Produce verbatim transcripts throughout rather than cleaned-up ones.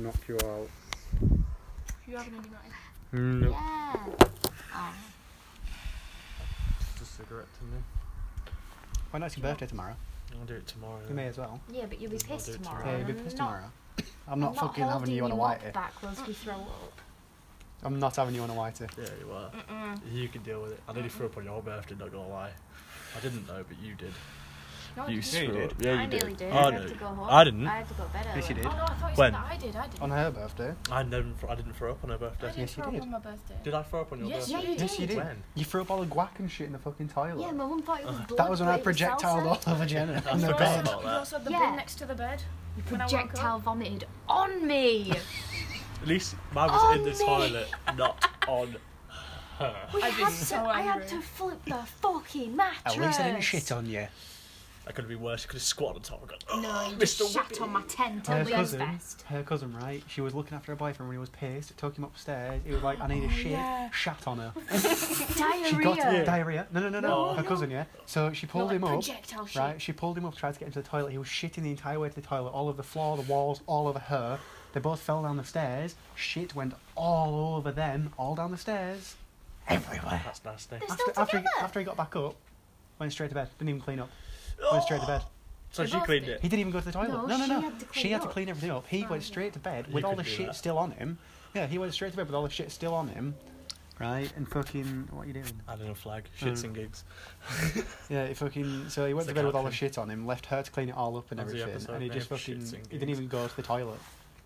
knock you out. You having any night? No. Yeah. Oh. Just a cigarette to me. Why not? It's your birthday tomorrow. I'll do it tomorrow. You may as well. Yeah, but you'll be I'll pissed do it tomorrow. tomorrow. Yeah, you'll be I'm pissed not- tomorrow. I'm not I'm fucking having holding you on a up whitey. back whilst you throw up. I'm not having you on a whitey. Yeah, you are. Mm-mm. You can deal with it. I nearly threw up on your birthday, not gonna lie. I didn't know, but you did. No, I You didn't. Yeah, you screw did. up. Yeah, you I did. nearly did. I I had know. to go home. I didn't. I had to go to bed early. Yes, you did. Oh no, I thought you When? said that I did. I did. On her birthday. I never. I didn't throw up on her birthday. I didn't Yes, you throw up did. on my birthday. Did I throw up on your Yes, birthday? Yeah, you did. Yes, you did. When? You threw up all the guac and shit in the fucking toilet. Yeah, my mum thought it was blood. That was when but I it was projectiled salsa. all over Jenna That's in the You right. bed. also, about you that. also had the Yeah. bin next to the bed. When I woke up. Projectile vomited on me. At least mine was On in the me. toilet, not on her. We I'd be had so to, I had angry. to flip the fucking mattress. At least I didn't shit on you. That could have been worse. You could have squatted on top and gone, No, oh, you Mister just shat Whippy. on my tent Her at Leeds cousin, Fest. her cousin, right? She was looking after her boyfriend when he was pissed. Took him upstairs. He was like, "I need a Oh, shit." yeah. Shat on her. Diarrhea. She got Yeah. diarrhea. No, no, no, no. No, her no. cousin, yeah. So she Not pulled like him up. projectile shit. Right, she pulled him up, tried to get into the toilet. He was shitting the entire way to the toilet, all over the floor, the walls, all over her. They both fell down the stairs. Shit went all over them, all down the stairs, everywhere. That's nasty. They're After, still after, he, together. after he got back up, went straight to bed. Didn't even clean up. Went straight to bed. So They she both cleaned did. it. He didn't even go to the toilet. No, No, no, she no. had to clean She had to up. clean everything up. He Oh, went yeah. straight to bed You with all could the do shit that. still on him. Yeah, he went straight to bed with all the shit still on him. Right, and fucking, what are you doing? Adding a flag. Shits Mm. and gigs. Yeah, he fucking. So he went It's to the bed with all the caption. shit on him, left her to clean it all up and That's the everything, episode and he just name, fucking. Shits and He didn't Gigs. even go to the toilet.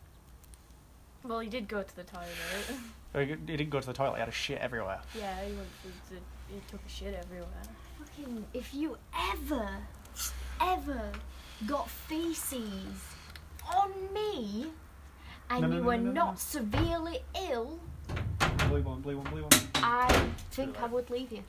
Well, he did go to the toilet. Or He he didn't go to the toilet. He had a shit everywhere. Yeah, he went to, to, he took a shit everywhere. Fucking, if you ever, ever got feces on me and No, no, you no, were no, no, not no. severely ill, Blue one, blue one, blue one. I think I would leave you.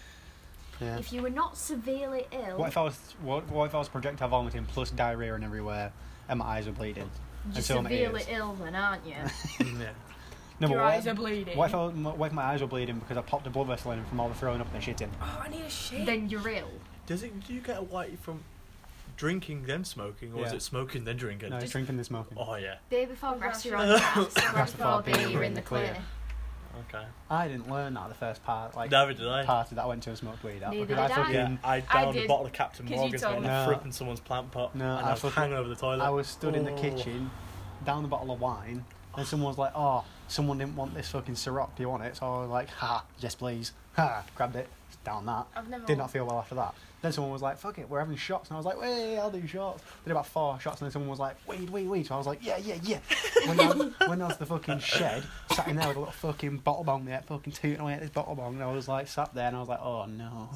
Yeah. If you were not severely ill, What if I was? What, what if I was projectile vomiting plus diarrhea and everywhere, and my eyes were bleeding? you're and so my severely ears. ill then, aren't you? Yeah. No, Your but eyes what, are bleeding. what if, I, was- what if my eyes were bleeding because I popped a blood vessel in from all the throwing up and the shitting? Oh, I need a shit. Then you're ill. Does it? Do you get a whitey from drinking then smoking, or is Yeah. it smoking then drinking? No, it's drinking and smoking. Oh yeah. Day before Oh, grass, gosh. you're on grass. Grass Grass before before beer, you're in the clear. Okay. I didn't learn that the first part, like Neither did I. party that I went to and smoked weed at. Neither because did I. fucking, Yeah, I I downed a did, bottle of Captain 'cause you Morgan's told when me. I No. fripped in someone's plant pot, No, and I I was fucking- hanging over the toilet. I was stood in the Oh. kitchen, down the bottle of wine, and someone was like, "Oh, someone didn't want this fucking Ciroc. Do you want it?" So I was like, "Ha, yes please." Ha, grabbed it, down that. I've never. Did not feel well after that. Then someone was like, "Fuck it, we're having shots," and I was like, "Wait, I'll do shots." Did about four shots, and then someone was like, "Weed, weed, weed." So I was like, "Yeah, yeah, yeah." Went down, went down to the fucking shed, sat in there with a little fucking bottle bong there, fucking tooting away at this bottle bong, and I was like, sat there, and I was like, "Oh no."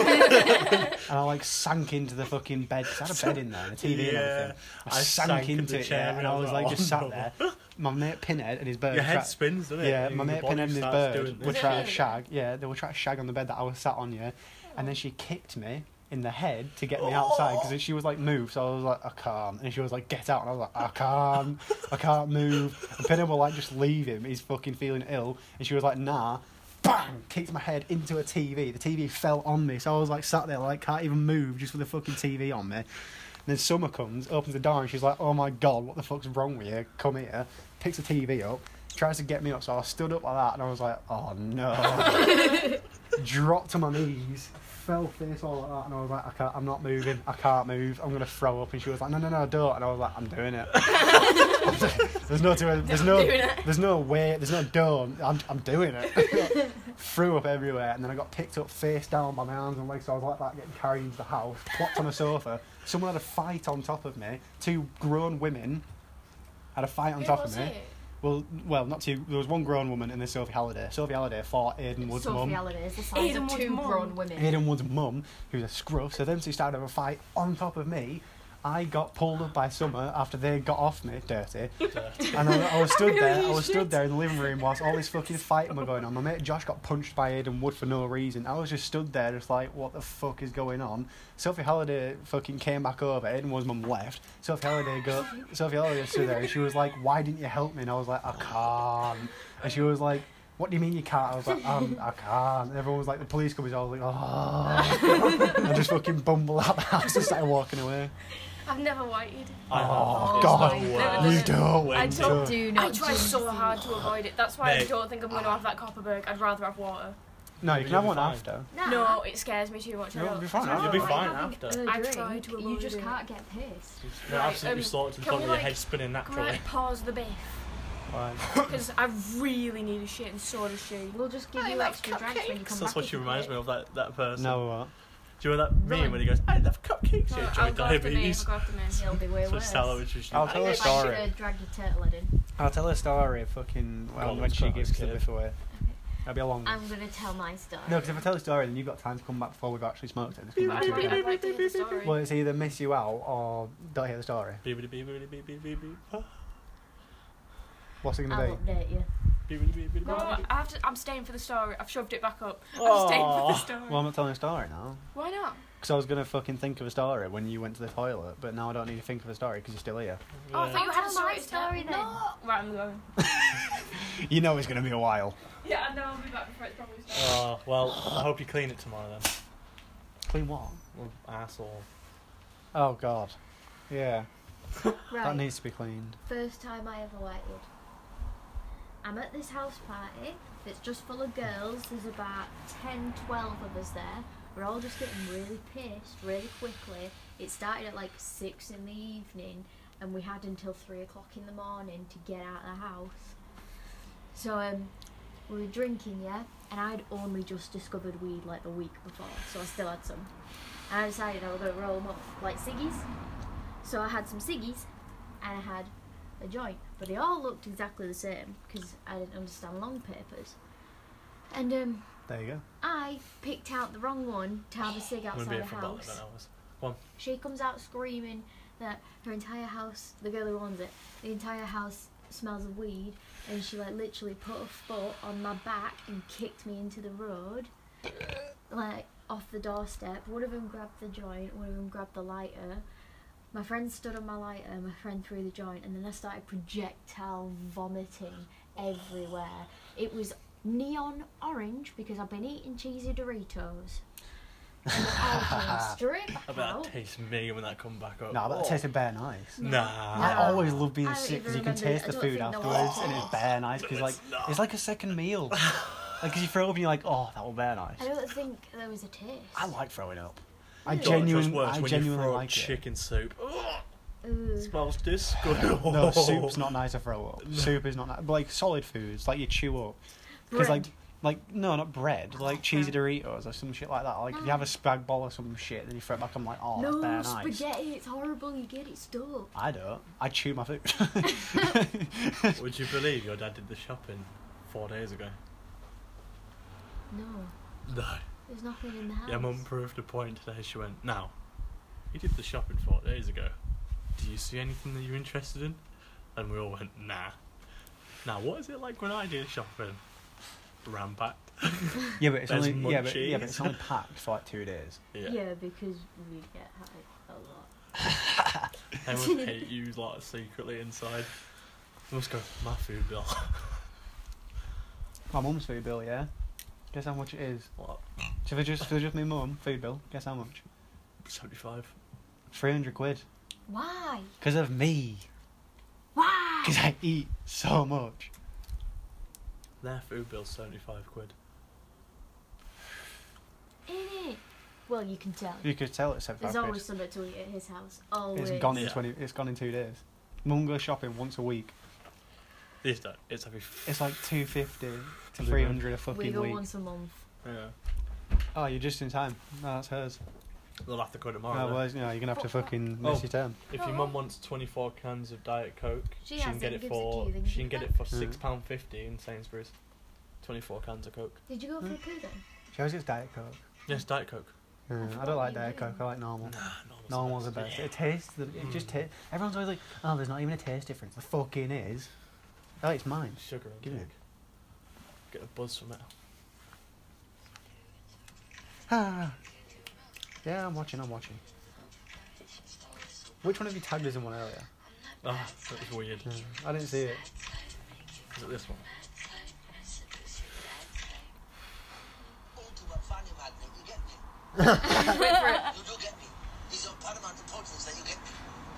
And I like sank into the fucking bed, 'cause I had a bed in there, and a T V and Yeah. everything. I, I sank, sank in into the it, chair yeah, and and I I was was like, like, just "Oh, sat no." there. My mate Pinhead and his bird. Your head tra- spins, doesn't it? Yeah, And my your mate body Pinhead and his starts bird doing were this. trying to shag. Yeah, they were trying to shag on the bed that I was sat on, yeah. And then she kicked me in the head to get me outside because she was like, "Move." So I was like, "I can't." And she was like, "Get out." And I was like, "I can't. I can't move." And Pinhead will like, "Just leave him. He's fucking feeling ill." And she was like, "Nah." Bang! Kicked my head into a T V. The T V fell on me. So I was like sat there like can't even move just with the fucking T V on me. And then Summer comes, opens the door, and she's like, "Oh my god, what the fuck's wrong with you? Come here." Picks the T V up, tries to get me up, so I stood up like that, and I was like, "Oh no." Dropped to my knees, fell face all like that, and I was like, I can't, I'm not moving, I can't move, I'm gonna throw up. And she was like, "No, no, no, don't." And I was like, "I'm doing it." there's no, to, there's no, doing it. there's no way, there's no don't. I'm, I'm doing it. Threw up everywhere, and then I got picked up face down by my arms and legs. So I was like that, getting carried into the house, plopped on a sofa. Someone had a fight on top of me. Two grown women had a fight on Who top was of me. it? Well, well, not two. There was one grown woman and then Sophie Halliday. Sophie Halliday fought Aidan Wood's Sophie mum. Halliday is the size Aidan of Wood's two mum. grown women. Aidan Wood's mum, who's a scruff. So them two started having a fight on top of me. I got pulled up by Summer after they got off me, dirty. And I, I was stood there. I was stood there in the living room whilst all this fucking fighting were going on. My mate Josh got punched by Aidan Wood for no reason. I was just stood there, just like, what the fuck is going on? Sophie Halliday fucking came back over. Aidan Wood's mum left. Sophie Halliday go. Sophie Halliday stood there, and she was like, "Why didn't you help me?" And I was like, "I can't." And she was like, "What do you mean you can't?" I was like, um, "I can't." And everyone was like, "The police coming." I was like, "Oh." I just fucking bumbled out the house and started walking away. I've never whited. I have. Oh, It's God. the Never worst. You don't. When I you- don't Do I not try jinx so it. hard to avoid it. That's why I Mate. don't think I'm going to have that Copperberg. I'd rather have water. No, you You'll can have be one fine. after. Nah. No, it scares me too much. I You'll don't- be fine I don't You'll be like fine having after. A I drink, try to You avoid just it. can't get pissed. You're Right, absolutely um, sorted to the can point we, where your like, head's spinning naturally. Great, pause the beef. Right. Because I really need a shit and so does she. We'll just give I you love extra drinks when you come That's back. what if she you reminds want me of, that, that person. No, what? Do you know that meme Run. when he goes, I love cupcakes? No, You I'll enjoy go after me. I'll diabetes. go after me. it. It'll be way So worse. Stella was just. I'll tell a If I story. should have dragged your turtle head in. I'll tell a story fucking well, God, when let's she crack gives this the kid. biff away. That'll be a long one. I'm gonna tell my story. No, because if I tell a story, then you've got time to come back before we've actually smoked it. Just come back I'd to like, it. I'd like to hear the story. Well, it's either miss you out or don't hear the story. Beep, beep, beep, beep, beep, beep, beep. Ah. What's it I'll gonna be? update you. Beep, beep, beep, beep, No, beep, beep. I have to, I'm staying for the story. I've shoved it back up. I'm Aw. staying for the story. Well, I'm not telling a story now. Why not? Because I was gonna fucking think of a story when you went to the toilet, but now I don't need to think of a story because you're still here. Oh, I Yeah. thought you had a Tell my story. story then. No. Right, I'm going. You know it's gonna be a while. Yeah, I know. I'll be back before it's probably started. Oh, well, I hope you clean it tomorrow then. Clean what? Well, asshole. Oh God. Yeah, that Right. needs to be cleaned. First time I ever whited. I'm at this house party. It's just full of girls. There's about ten, twelve of us there. We're all just getting really pissed really quickly. It started at like six in the evening and we had until three o'clock in the morning to get out of the house. So um, we were drinking, yeah, and I'd only just discovered weed like the week before, so I still had some. And I decided I was going to roll them up like ciggies. So I had some ciggies and I had a joint, but they all looked exactly the same because I didn't understand long papers. And um, There you go. I picked out the wrong one to have a cig I'm gonna be outside here the for about house. eleven hours. She comes out screaming that her entire house, the girl who owns it, the entire house smells of weed, and she like literally put her foot on my back and kicked me into the road, like off the doorstep. One of them grabbed the joint, one of them grabbed the lighter. My friend stood on my lighter, my friend threw the joint, and then I started projectile vomiting everywhere. It was neon orange because I've been eating cheesy Doritos. And it all came straight I back bet that out. tastes me when that come back up. Nah, but Oh. it tasted bare nice. Nah. I No. always love being I don't sick because you even can remember taste it. the I don't food think no afterwards one- and it's bare nice because like it's not. it's like a second meal. Like, because you throw up and you're like, oh, that was bare nice. I don't think there was a taste. I like throwing up. I Really? God, it feels genuinely, worse I when you genuinely throw up like it. chicken soup. Ugh, Ooh. it smells disgusting. No, soup's not nice to throw up. Soup is not nice. But like solid foods, like you chew up. Because Bread. like, like no, not bread. Like cheesy Doritos or some shit like that. Like if you have a spag ball or some shit, then you throw it back. I'm like, oh, that's no, bare nice. spaghetti, it's horrible, you get it stuck. I don't. I chew my food. Would you believe your dad did the shopping four days ago? No, No. there's nothing in the house. Yeah, Mum proved a point today. She went, now, he did the shopping four days ago. Do you see anything that you're interested in? And we all went, nah. Now, what is it like when I do shopping? Rampacked. yeah, but it's There's only yeah, but, yeah, but munchies. it's only packed for like two days. Yeah. Yeah, because we get high a lot. I would hate you like secretly inside. I must go, my food bill. My mum's food bill, yeah. Guess how much it is? What? So if it's just, if it's just me mum food bill, guess how much? seventy-five. Three hundred quid. Why? Because of me. Why? Because I eat so much. Their food bill's seventy-five quid. In it. Well, you can tell. You could tell it's seventy-five There's quid. always something to eat at his house. Always. It's gone in Yeah. twenty. It's gone in two days. Mum goes shopping once a week. These don't. It's every. F- It's like two fifty to Is it three good? hundred a We fucking go week. once a month. yeah. Oh, you're just in time. No, that's hers. They'll have to go Oh, tomorrow. then. well, you know, you're gonna have to Oh, fucking oh. miss your term. If your mum wants twenty-four cans of Diet Coke, She she, can has get it, it gives it to for you, then she give can it get it for back. six pound fifty in Sainsbury's. Twenty-four cans of Coke. Did you go for a poo then? She always gets Diet Coke. Yes, Diet Coke. Yeah, I forgot don't like you Diet did. Coke. I like normal. Nah, normal's Normal's the the best. best. It tastes. The, it just Mm. tastes. Everyone's always like, "Oh, there's not even a taste difference." The fucking is. Oh, it's mine. Sugar and Give cake. it. Get a buzz from it. Ah. Yeah, I'm watching. I'm watching. Which one of you tagged us in one earlier? Ah, that was weird. Yeah, I didn't see it. Is it this one? Wait for it. You do get me. It's of paramount importance that you get me.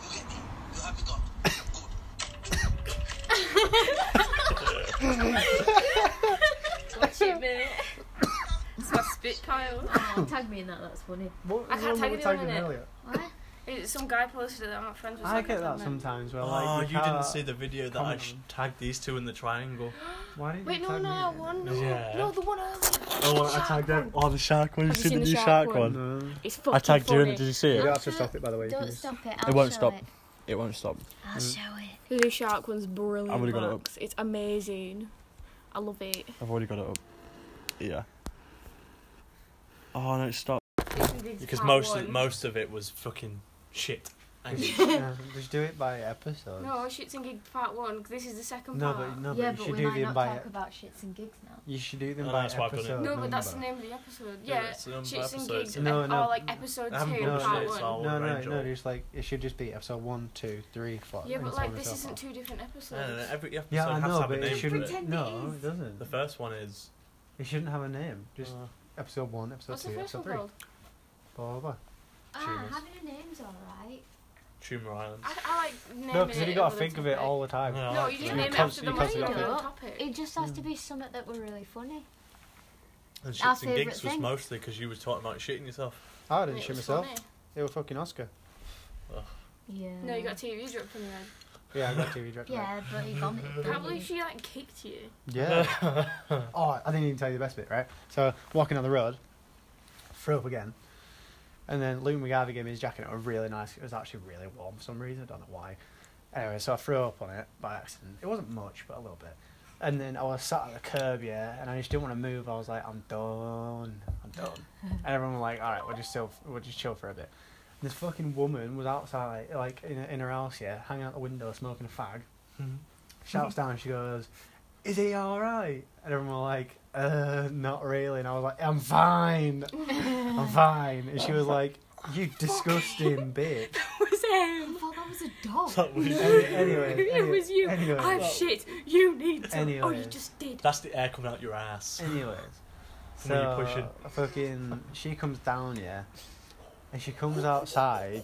Watch it, mate. It's my spit pile. Oh, tag me in that. That's funny. What I was can't the one tag we it tagged on in it. earlier? What? It's some guy posted it. I'm not friends with. I so get can't that tag me. sometimes. Where Oh, like you can't- didn't see the video that I comment sh- on. tagged these two in the triangle. Why didn't Wait, you no, tag no, me I in it? won. No, Yeah. no, the one earlier. Oh, I Shark tagged one. them. Oh, the shark one. Have You you seen the seen new the shark shark one? one? No. It's fucking I tagged you in funny. it. Did you see You it? don't I'll have to show stop it, by the way. Don't please. stop it. It I'll won't show stop. It. It won't stop. I'll Mm. show it. The new shark one's brilliant. I've already got it Max. It's amazing. I love it. I've already got it up. Yeah. Oh no, stop. Because Part most one. of, most of it was fucking shit. And Just, yeah, just do it by episode. No, Shits and Gigs Part One. 'Cause this is the second No, part. but no, yeah, but you but should we do might them not by. talk about shits and gigs now. You should do them No, by that's why I've done it. episode. No, but that's the number. name of the episode. Yeah, Yeah, it's the number of Shits and episodes. Gigs. No, ep- no. Or like episode I haven't two, published part it, so one. I'll No, no, arrange it no. all. Just like it should just be episode one, two, three, four. Yeah, and but so on like and this so isn't forth. two different episodes. No, no, no, every episode Yeah, I has know, to have but a it name shouldn't. for it. Pretend No, it is. it doesn't. The first one is. It shouldn't have a name. Just Uh, episode one, episode What's the two, first episode one three. called? Blah blah blah. Ah, Tumours. having a name's alright. Tumor Islands. I, I like naming No, because it you got to with a think of it topic. all the time. Yeah, I No, like you that. just name it Because- after the because main you got to- topic. It just has Mm. to be something that were really funny. And Our Shits and favourite Gigs was thing. mostly because you was talking about shitting yourself. I And didn't it shit was myself. funny. It was fucking Oscar. Yeah. No, you got a T V dropped on your head. Yeah, I got T V director. Yeah, but he vomited. Can't didn't believe he? she like kicked you. Yeah. Oh, I didn't even tell you the best bit, right? So, walking on the road, threw up again. And then Luke McGarvey gave me his jacket. It was really nice. It was actually really warm for some reason. I don't know why. Anyway, so I threw up on it by accident. It wasn't much, but a little bit. And then I was sat at the curb, yeah, and I just didn't want to move. I was like, I'm done. I'm done. And everyone was like, all right, we'll just chill, we'll just chill for a bit. And this fucking woman was outside, like, in, in her house, yeah, hanging out the window, smoking a fag. Shouts down, she goes, is he alright? And everyone was like, uh, not really. And I was like, I'm fine. I'm fine. And she was like, you disgusting bitch. was I him. thought that was a dog. That was Any- anyway, It anyway, was you. Anyway, I'm Well- shit. You need to. Oh, you Anyways. just did. That's the air coming out your ass. anyways, When you're so pushing. fucking, she comes down, yeah, and she comes outside.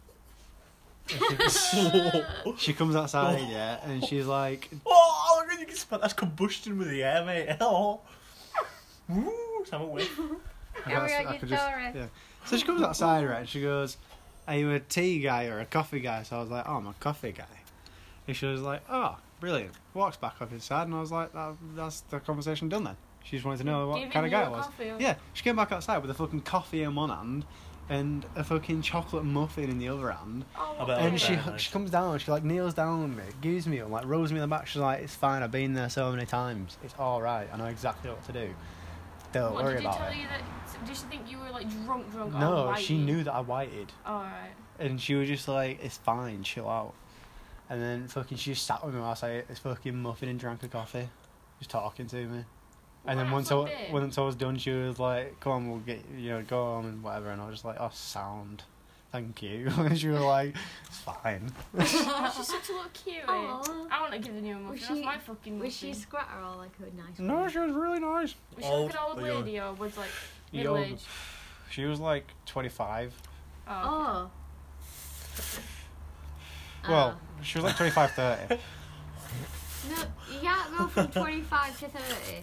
and She, she comes outside, yeah, and she's like, Oh, look at you can smell that's combustion with the air, mate. Oh. Woo, have a whiff. I Carry guess on I your could just- story. yeah. So she comes outside, right, and she goes, are you a tea guy or a coffee guy? So I was like, oh, I'm a coffee guy. And she was like, oh, brilliant. Walks back up inside, and I was like, that, that's the conversation done then. She just wanted to know what Giving kind of you guy a I was. coffee. Yeah, she came back outside with a fucking coffee in one hand and a fucking chocolate muffin in the other hand. Oh, I bet And was she very nice. she comes down, she like kneels down with me, gives me one, like rolls me in the back. She's like, it's fine, I've been there so many times. It's all right. I know exactly what to do. Don't What, worry did you about tell it. you that? Did she think you were like drunk, drunk? or No, white? she knew that I whited, All right. and she was just like, it's fine, chill out. And then fucking she just sat with me whilst I ate this fucking muffin and drank a coffee, just talking to me. And then Well, once that's I, what did. once I was done, she was like, come on, we'll get, you know, go on and whatever. And I was just like, oh, sound. Thank you. And she was like, it's fine. Oh, she's such a little cutie. Aw. I want to give the new muffin. Was That's she- my fucking Was she a muffin. scratter or like a nice No, one? she was really nice. Was she Old like an old or young? lady or was like Young. middle aged? She was like twenty-five. Oh. Oh. Well, Ah. she was like twenty-five, thirty. No, you can't go from twenty-five to thirty.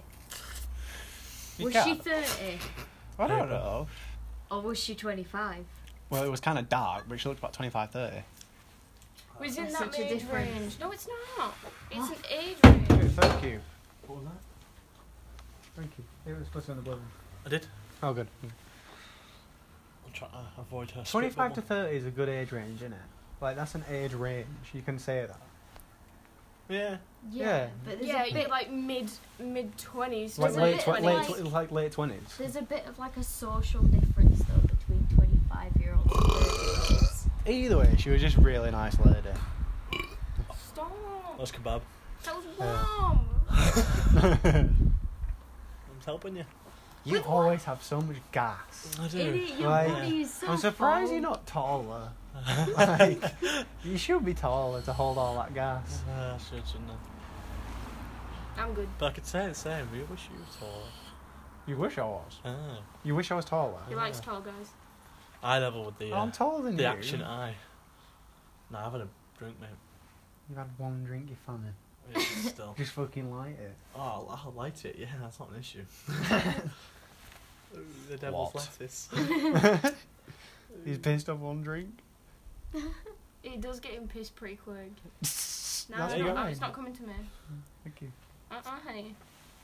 You Was can't. she thirty? I don't know. Or was she twenty-five? Well, it was kind of dark, but she looked about twenty-five, thirty. Was in That's that such a age difference. range? No, it's not. It's What? an age range. Thank you. What was that? Thank you. It was supposed to be on the button. I did. Oh, good. I'm trying to avoid her. twenty-five to spit thirty is a good age range, isn't it? Like, that's an age range. You can say that. bubble. Yeah. Yeah. But there's Yeah, a you're bit, like mid mid twenties. Like There's a late, bit tw- of late, like- tw- like late twenties. there's a bit of like a social difference though between twenty-five year olds and thirty year olds. Either way, she was just a really nice lady. Stop. That's kebab. That was Yeah. warm. I'm helping you. You always have so much gas. I do. Idiot, your Like, body is so I'm surprised full. you're not taller. Like, you should be taller to hold all that gas. Uh, I should, shouldn't I? I'm good. But I could say the same. We wish you were taller. You wish I was. Ah. You wish I was taller. He likes tall guys. Eye level with the uh, I'm taller than the you. action eye. Nah, I've had a drink, mate. You've had one drink, you funny. Yeah, still. Just fucking light it. Oh, I'll, I'll light it. Yeah, that's not an issue. Ooh, the devil's What? lettuce. He's pissed off one drink. It does get him pissed pretty quick. No, That's it's not, fine. it's not coming to me. Thank you. Uh-uh, honey.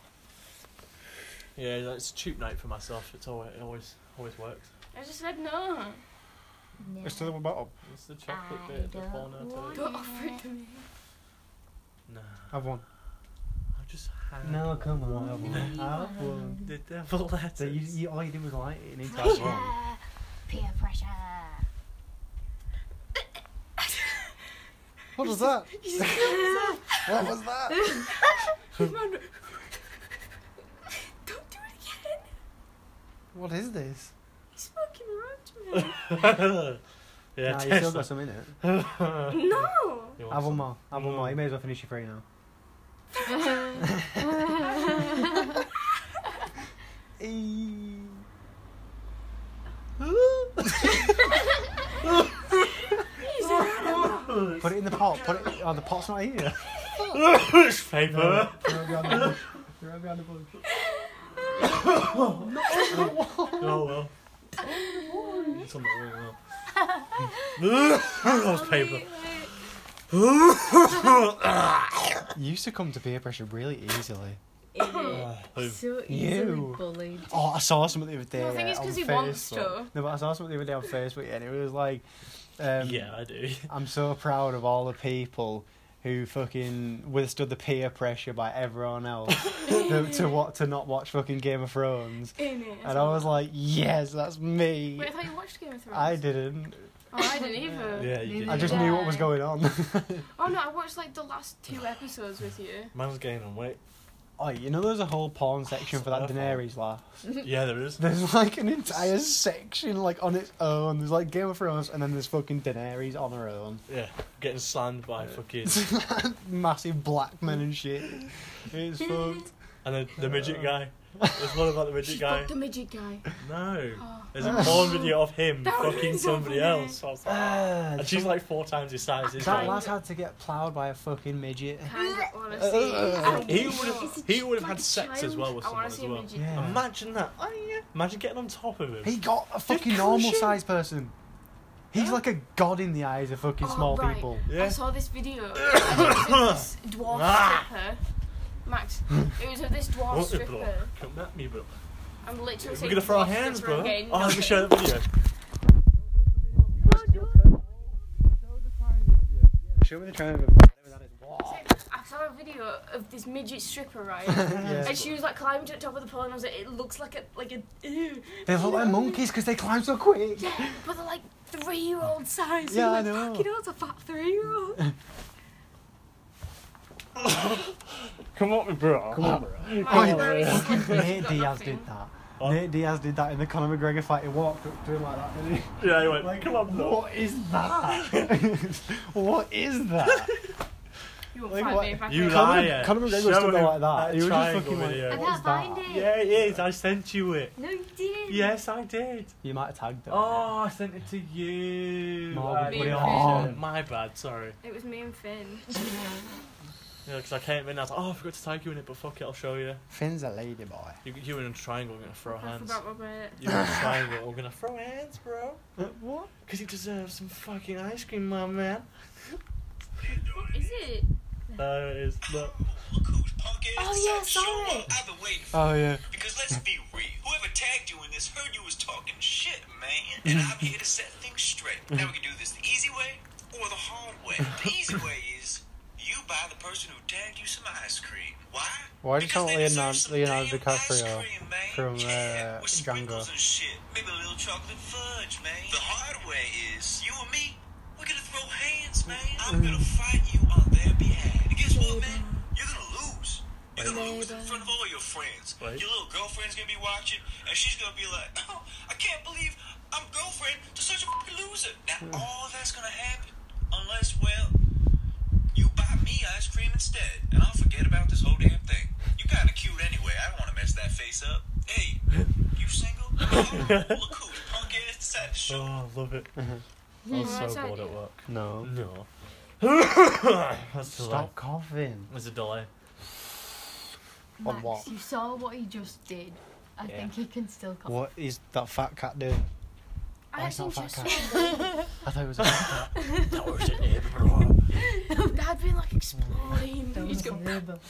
Yeah, it's a cheap night for myself. It's always, it always, always works. I just said no. No. It's to the bottom. It's the chocolate I bit, the don't corner. want To Don't offer it to me. Nah, Have one. I've just had. No, come on, have one. No. Have one. The devil lettuce. So you, you, all you did was light it and it's Pressure. have one. Peer pressure. What was that? What was that? Don't do it again. What is this? He's fucking rude to me. Yeah, nah, you taste still got that. some in it. No. You want Have one some? more. Have one No. more. You may as well finish your three now. Put it in the pot. Put it. Oh, the pot's not here. It's paper. Throw it behind the bush. Throw it behind the bush. Oh well. It's on the wall now. That was paper. You used to come to peer pressure really easily. Oh, So You. easily bullied. Oh, I saw something the other day. Well, I think it's on 'cause he wants Facebook. to. No, but I saw something the other day on Facebook, and it was like, um, yeah, I do. I'm so proud of all the people who fucking withstood the peer pressure by everyone else to, to what to not watch fucking Game of Thrones. In it. And I was like, yes, that's me. Wait, I thought you watched Game of Thrones. I didn't. Oh, I didn't either. Yeah, you did. I just knew what was going on. Oh no, I watched like the last two episodes with you. Mine's gaining weight. Oh, you know there's a whole porn section for that Awful. Daenerys laugh. Yeah, there is. There's like an entire section like on its own. There's like Game of Thrones, and then there's fucking Daenerys on her own. Yeah, getting slammed by fucking. Massive black men and shit. It's fucked. And then the midget guy. There's one about the midget She guy. fucked the midget guy. No. Oh. There's a porn video of him That would've fucking been so somebody funny. else. So I was like, Ah, and she's like four times his size. Isn't that she? lad had to get ploughed by a fucking midget. Kind of wanna Uh, see. uh, He would would have. He would have had sex as well with I someone wanna as see a well. midget. Yeah. Imagine that. Oh, yeah. Imagine getting on top of him. He got a fucking crush normal him. sized person. He's Yeah. like a god in the eyes of fucking Oh, small right. people. Yeah. I saw this video. And it was of this dwarf Ah. stripper. Max, it was of this dwarf What the bro? stripper. Come at me, bro. I'm literally We're saying gonna throw our dwarf hands, stripper bro. again. Oh, let me show that video. Show me the triangle. I saw a video of this midget stripper, right? Yeah. And she was like climbing to the top of the pole, and I was like, it looks like a like a. Ew. They look like monkeys because they climb so quick. Yeah, but they're like three-year-old size. Yeah, You're I like, know. Fucking hell, it's a fat three-year-old. Come on, bro. Come on, bro. Oh, I'm very yeah. slippery. Nate Got Diaz nothing. did that. What? Nate Diaz did that in the Conor McGregor fight. He walked up to him like that, didn't he? Yeah, he went. Like, Come on, bro. what is that? What is that? You won't Like find what? me if I You can. Conor- liar. Conor McGregor Show stood there him like that. He was just triangle fucking like, video. I What can't is that? find it. Yeah, it is. I sent you it. No, you didn't. Yes, I did. You might have tagged him. Oh, I sent it to you. Morgan, I put it didn't on. see it. My bad, sorry. It was me and Finn. Yeah, because I came in and I was like, oh, I forgot to tag you in it, but fuck it, I'll show you. Finn's a lady boy. You, you were in a triangle, we're going to throw I hands. forgot my bit. You were in a triangle, we're going to throw hands, bro. What? Because you deserve some fucking ice cream, my man. Is it? No, it is not. Look who's punk ass Oh, yeah, decided to show sorry. up. I've been waiting for Oh yeah. Because let's be real, whoever tagged you in this heard you was talking shit, man. And I'm here to set things straight. Now we can do this the easy way or the hard way. The easy way is you buy the person who tagged you some ice cream. Why? Why do you Because call they Leonardo, deserve some Leonardo damn DiCaprio ice cream, man. from Yeah, uh, with sprinkles Django? and shit. Maybe a little chocolate fudge, man. The hard way is you and me, we're gonna throw hands, man. I'm gonna fight you on their behalf. And guess what, man? You're gonna lose. You're gonna lose in front of all your friends. Right. Your little girlfriend's gonna be watching, and she's gonna be like, oh, I can't believe I'm girlfriend to such a fucking loser. Now, all that's gonna happen, unless, well, you buy me ice cream instead, and I'll forget about this whole damn thing. You kinda cute anyway. I don't wanna mess that face up. Hey, you single? Oh, look who's punk ass decided to show up. Oh, I love it. I Yeah, was so that's bored it. at work. No. No. That's a delay. Stop coughing. There's a delay. On Max, what? you saw what he just did. I Yeah. think he can still cough. What is that fat cat doing? I Oh, it's not think a fat just cat. I thought it was a fat cat. That was it, bro. Dad's been like exploding. He's going.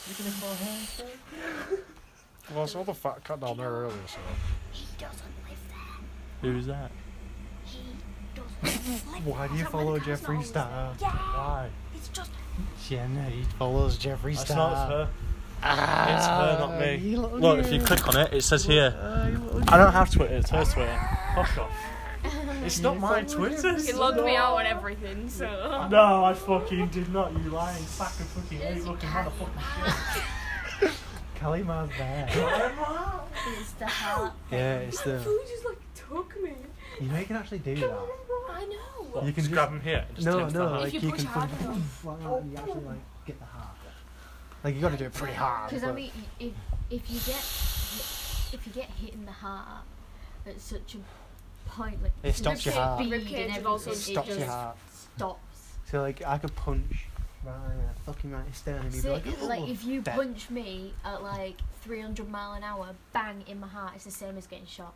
Well, I saw the fat cat down there earlier, so. He doesn't live there. Who's that? He doesn't live Why do you there. follow Jeffree Star? Yeah. Why? It's just. Jenna, he follows Jeffree That's Star. not her. Ah, It's her, not me. you little Look, if you girl. click on it, it says here. Ah, you little I don't have Twitter, it's her Twitter. Fuck off. It's not my Twitter. He logged me out on everything, so. No, I fucking did not, you lying sack of fucking eight looking motherfucking shit. Kalima's there. It's the heart. Yeah, it's the. He just like took me. You know you can actually do that. I know. What, You can just just- grab him here and just No, tilt no, the heart? like If you, you push can hard fucking enough. like that and you actually like get the heart. Like you got to do it pretty hard. Because I but- mean, if if you get hit, if you get hit in the heart at such a point, like It stops your heart. speed Ribcage and have also everything, stops it your just heart. stops. So like I could punch right uh, fucking right sternum. You'd be So, like, like, "Oh, if you dead." punch me at like three hundred mile an hour, bang in my heart, it's the same as getting shot.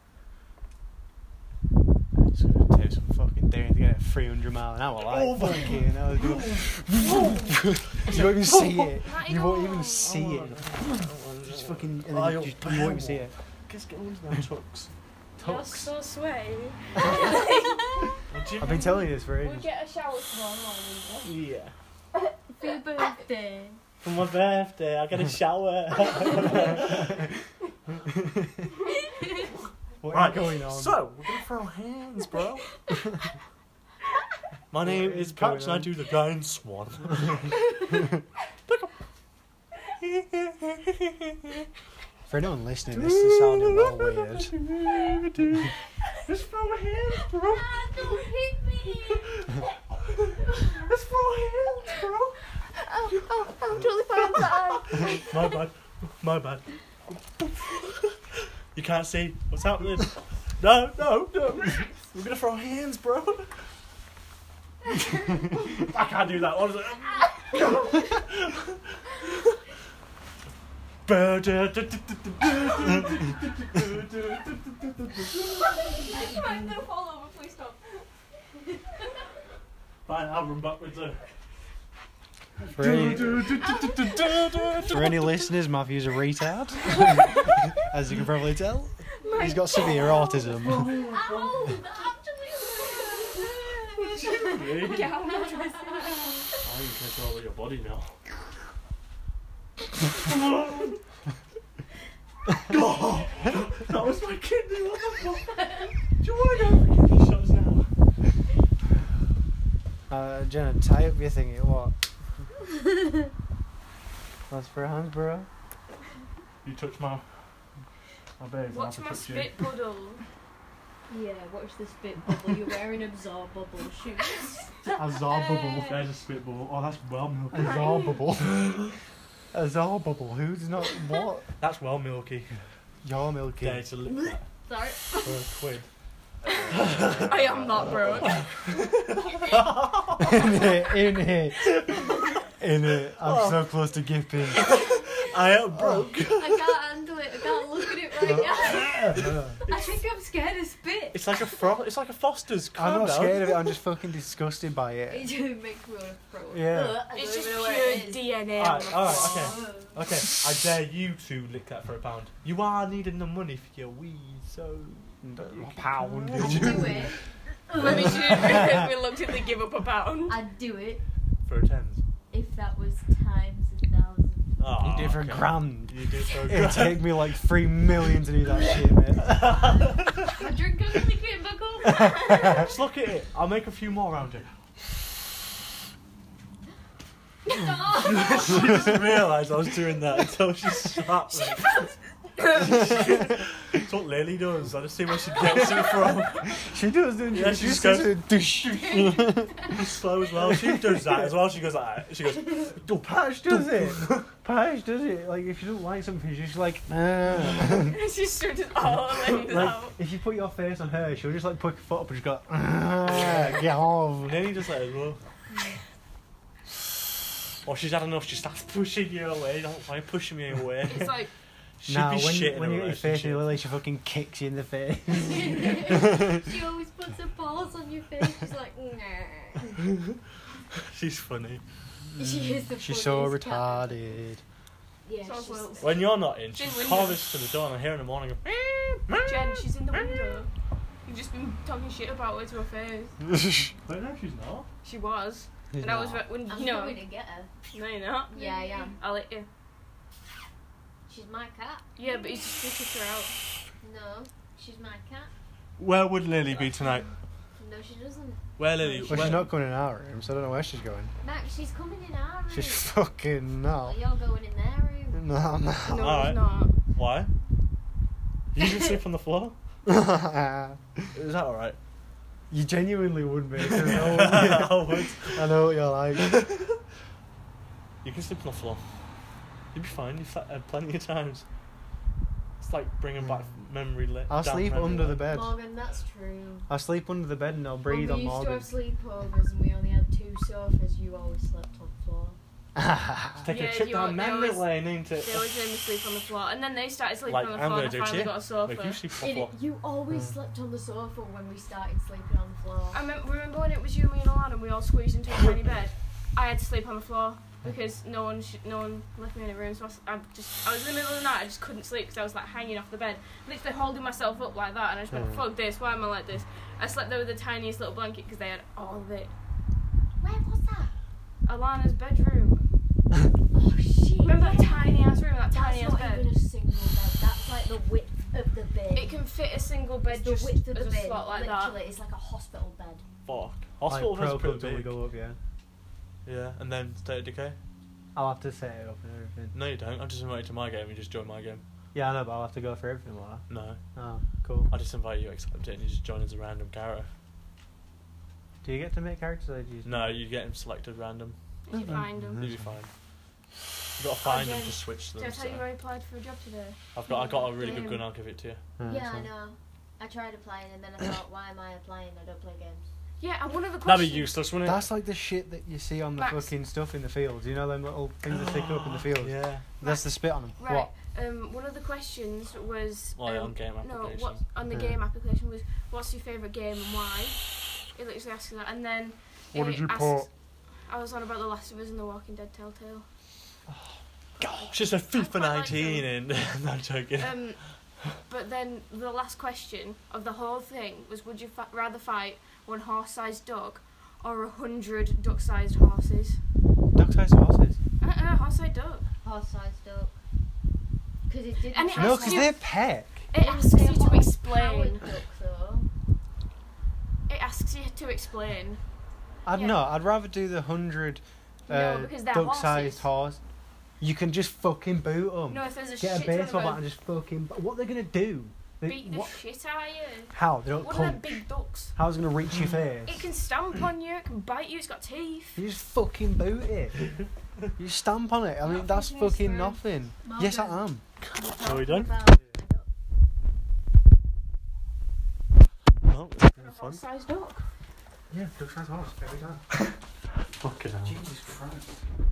It's gonna take some fucking daring to get it three hundred mile an hour. Like fucking hell, dude. You won't even see it. Not You at won't all. even see it. Just fucking, and Oh, then you're you, just, you won't even see it. Just get one of them tucks. You're Tux. so sweaty. I've been telling you this for We'll ages. get a shower tomorrow morning. Yeah. For your birthday. For my birthday, I get a shower. What Right, is going on? So, we're gonna throw hands, bro. My name What is is going Patch and I on? do the giant swan. For anyone listening, this is sounding well weird. Just throw hands, bro. Ah, don't hit me! Just throw hands, bro. Oh, oh, I'm totally fine. My bad. My bad. You can't see what's happening. No, no, no. We're gonna throw hands, bro. I can't do that. What is it? I'm gonna fall over, please stop. Fine, I'll run backwards there. For any, for any listeners, Matthew's a retard. As you can probably tell. He's got severe autism. Ow, that actually hurt. Get out of my dressing. Oh, you can control your body now. Oh, that was my kidney. What the fuck? Do you want to go for kidney shots now? Uh, Jenna, tie up your thingy. What? That's for hands, bro. You touch my my babe. and I Watch have to my touch you. spit puddle. Yeah, watch the spit bubble. You're wearing absorb bubble shoes. Azar bubble. There's a spit bubble. Oh, that's well milky. Azar bubble. Azar bubble. Who's not what? That's well milky. You're milky. Yeah, it's a lip Sorry. for a quid. I am not broke. in it, in it, in it. I'm so close to gipping. I am broke. I can't handle it. I can't look at it right now. I think I'm scared of spit. It's like a fro- It's like a Foster's. I'm Calm not down. scared of it. I'm just fucking disgusted by It it. just makes me want to throw up. Yeah. Ugh, I It's don't just even know where it pure is. D N A. Alright, on the alright, floor. okay. Okay, I dare you to lick that for a pound. You are needing the money for your weed, so. A pound. I'd do it. Let me shoot. We looked at the give up a pound. I'd do it For a tens. if that was times a thousand. Oh, You did for a okay. grand. You did for a It'd grand. take me like three million to do that shit, mate. My drink only came back up. Just look at it. I'll make a few more around it. She didn't realise I was doing that until she slapped me. That's what Lily does. I just see where she gets it from. She does, doesn't she? Yeah, she she just says goes- it, "Dush." Slow as well. She does that as well. She goes like that. She goes. "Duh, Patch does it. Patch does it. Like if you don't like something, she's just like. "Ah." She stretches all her legs Like out. if you put your face on her, she'll just like put her foot up and just go. "Ah, Get off. Lily does that as well. Or she's had enough, she starts pushing you away. Don't why are you pushing me away? It's like, She'd Nah, be when, shit in when a you get your face in relationship. the lily, she fucking kicks you in the face. She always puts her paws on your face. She's like, nah. She's funny. She is the She's so funniest cat. retarded. Yeah, So she's well. When you're not in, She's she window. carves to the door and I hear in the morning go, Jen, she's in the window. You've just been talking shit about her to her face. But no, she's not. She was. He's and I was not. when I'm no, coming to get her. no, you're not. Yeah, I am. I'll let you. She's my cat. Yeah, but you just kick her out. No, she's my cat. Where would Lily be tonight? No, she doesn't. Where Lily? Well, where- she's not going in our room, so I don't know where she's going. Max, she's coming in our room. She's fucking Oh, not. you're going in their room. No, no. No, Alright. it's not. Why? You can sleep on the floor. You Is that alright? genuinely would be. 'Cause I know what I you- would. I know what you're like. You can sleep on the floor. You'll be fine. You've had plenty of times. It's like bringing back memory lane. I'll sleep under the bed. Morgan, that's true. I'll sleep under the bed and I'll breathe when on we used to Morgan. have sleepovers and we only had two sofas, you always slept on the floor. Take Yeah, a trip you down are- they memory always- lane, ain't it? They always made me sleep on the floor, and then they started sleeping Like on the I'm floor, gonna and do I to finally you. got a sofa. Like you sleep on the It, floor. you always Mm. slept on the sofa when we started sleeping on the floor. I remember, remember when it was you, me, and Alana, and we all squeezed into a tiny bed. I had to sleep on the floor because no one, sh- no one left me in a room. So I, s- I just, I was in the middle of the night. I just couldn't sleep because I was like hanging off the bed, literally holding myself up like that. And I just went, Mm. "Fuck this! Why am I like this?" I slept there with the tiniest little blanket because they had all of it. Where was that? Alana's bedroom. Oh shit! Remember that yeah. tiny ass room, that That's tiny ass not bed. even a single bed. That's like the width of the bed. It can fit a single bed It's the just width of as the a bed. slot like Literally, that. it's like a hospital bed. Fuck. Hospital like was Pro pretty Club till we big. go up, yeah. Yeah, and then State of Decay. I'll have to set it up and everything. No, you don't. I'm just invited to my game. You just join my game. Yeah, I know, but I'll have to go for everything, will I? No, Oh, cool. I just invite you, accept it, and you just join as a random character. Do you get to make characters or do you just... No, you get them selected random. If you find them. You'll be fine. You gotta find them Jen, to switch to Did I them. tell you so. I applied for a job today? I've got, I got a really good Um, gun. I'll give it to you. Oh, yeah, so- I know. I tried applying and then I thought, why am I applying? I don't play games. Yeah, and one of the That'd be questions. useless, wouldn't it? That's like the shit that you see on the Max. fucking stuff in the fields. You know them little things that stick up in the fields? Yeah. That's the spit on them. Right. What? Um, one of the questions was. Oh, yeah, um, on game No, application. what on the Yeah. game application was what's your favourite game and why? It literally asks you that, and then What it did you asks, put? I was on about The Last of Us and The Walking Dead Telltale. Gosh, it's a FIFA quite like nineteen in. No, I'm joking. Um, but then the last question of the whole thing was: would you fa- rather fight one horse-sized dog or a hundred duck-sized horses? Duck-sized horses? Uh, uh horse-sized dog. Horse-sized dog. Because it didn't. And it say No, asks because you- they peck. It didn't asks say you to what a explain. powered duck, though. It asks you to explain. I'd Yeah. know. I'd rather do the hundred No, uh, because they're duck-sized horses. horse. You can just fucking boot them. No, if there's a Get a shit ton of baseball bat them, and just fucking. What are they gonna do? They, beat the what? shit out of you. How? They don't What are them punch. big ducks? How's it gonna reach your face? It can stamp on you, it can bite you, it's got teeth. You just fucking boot it. You stamp on it. I mean, Not that's thinking this fucking through. nothing. Yes, I Morgan, am. Are we done? about- I don't- Oh, it's been A fun. horse-sized duck. Yeah, duck-sized horse every time. Fucking hell. Jesus Christ.